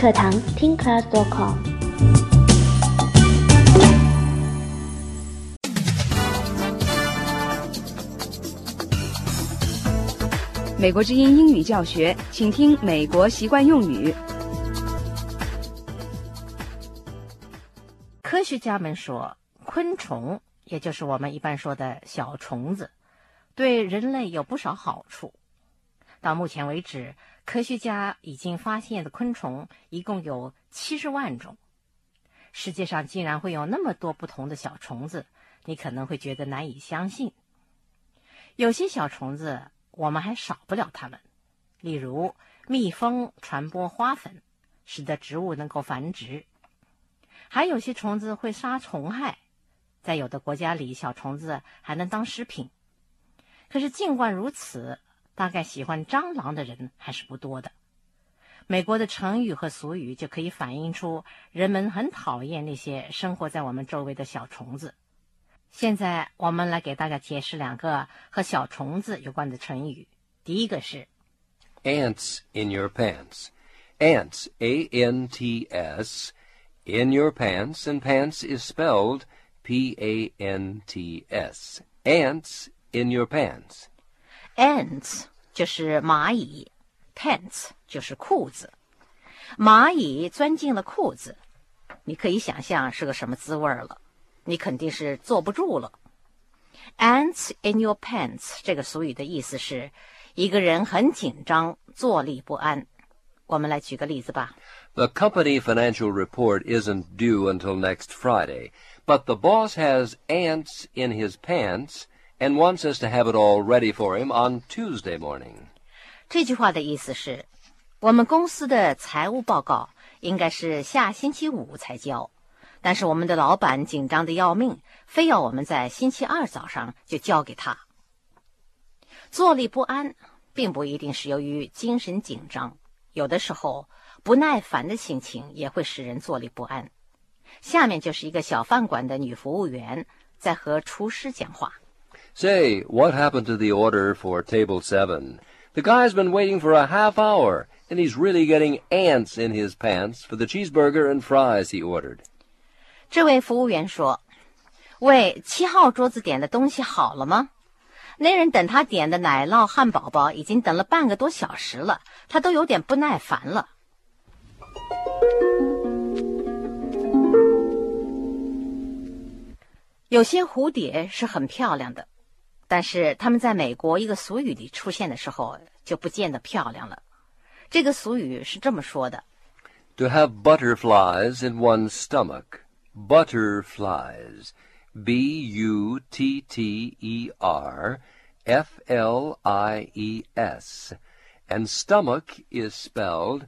课堂听 class.com。 美国之音英语教学，请听美国习惯用语。 科学家们说，昆虫，也就是我们一般说的小虫子，对人类有不少好处。到目前为止，科学家已经发现的昆虫一共有70万种。世界上竟然会有那么多不同的小虫子，你可能会觉得难以相信。有些小虫子我们还少不了它们，例如蜜蜂传播花粉，使得植物能够繁殖。还有些虫子会杀虫害，在有的国家里，小虫子还能当食品。可是尽管如此，大概喜欢蟑螂的人还是不多的。美国的成语和俗语就可以反映出人们很讨厌那些生活在我们周围的小虫子。现在我们来给大家解释2个和小虫子有关的成语。第一个是 Ants in your pants. Ants, A-N-T-S, in your pants, and pants is spelled P-A-N-T-S. Ants in your pants. Ants 就是蚂蚁， pants 就是裤子。蚂蚁钻进了裤子，你可以想象是个什么滋味了，你肯定是坐不住了。Ants in your pants 这个俗语的意思是一个人很紧张，坐立不安。我们来举个例子吧。 The company financial report isn't due until next Friday, but the boss has ants in his pants and wants us to have it all ready for him on Tuesday morning. 这句话的意思是，我们公司的财务报告应该是下星期5才交，但是我们的老板紧张得要命，非要我们在星期2早上就交给他。坐立不安并不一定是由于精神紧张，有的时候不耐烦的心情也会使人坐立不安。下面就是一个小饭馆的女服务员在和厨师讲话。 Say, what happened to the order for table 7? The guy's been waiting for a half hour, and he's really getting ants in his pants for the cheeseburger and fries he ordered. 这位服务员说，喂，7号桌子点的东西好了吗？那人等他点的奶酪汉堡包已经等了半个多小时了，他都有点不耐烦了。有些蝴蝶是很漂亮的，但是它们在美国一个俗语里出现的时候就不见得漂亮了。这个俗语是这么说的 To have butterflies in one's stomach. Butterflies. B-U-T-T-E-R-F-L-I-E-S. And stomach is spelled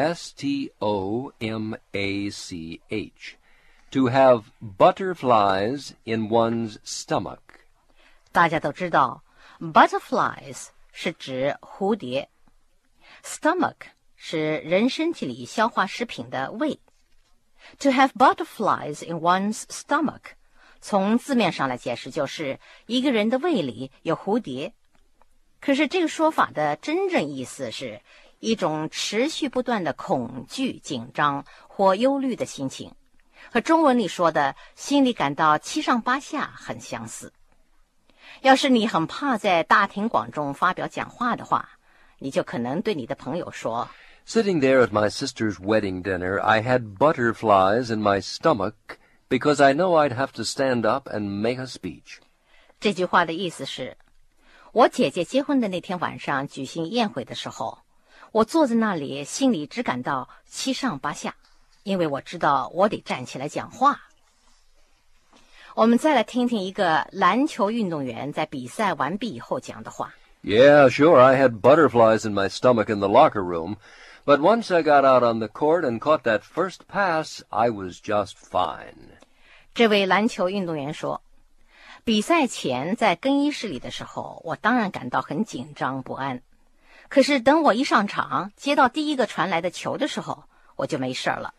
S-T-O-M-A-C-H. To have butterflies in one's stomach. 大家都知道 butterflies 是指蝴蝶， stomach 是人身体里消化食品的胃。To have butterflies in one's stomach 从字面上来解释就是一个人的胃里有蝴蝶。可是这个说法的真正意思是一种持续不断的恐惧、紧张或忧虑的心情，和中文里说的心里感到七上八下很相似。要是你很怕在大庭广众发表讲话的话，你就可能对你的朋友说 Sitting there at my sister's wedding dinner, I had butterflies in my stomach because I know I'd have to stand up and make a speech. 这句话的意思是，我姐姐结婚的那天晚上举行宴会的时候，我坐在那里心里只感到七上八下，因为我知道我得站起来讲话。我们再来听听一个篮球运动员在比赛完毕以后讲的话。 Yeah, sure, I had butterflies in my stomach in the locker room, but once I got out on the court and caught that first pass, I was just fine. 这位篮球运动员说，比赛前在更衣室里的时候，我当然感到很紧张不安。可是等我一上场，接到第一个传来的球的时候，我就没事了。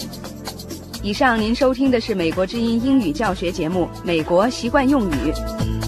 以上您收听的是美国之音英语教学节目《美国习惯用语》。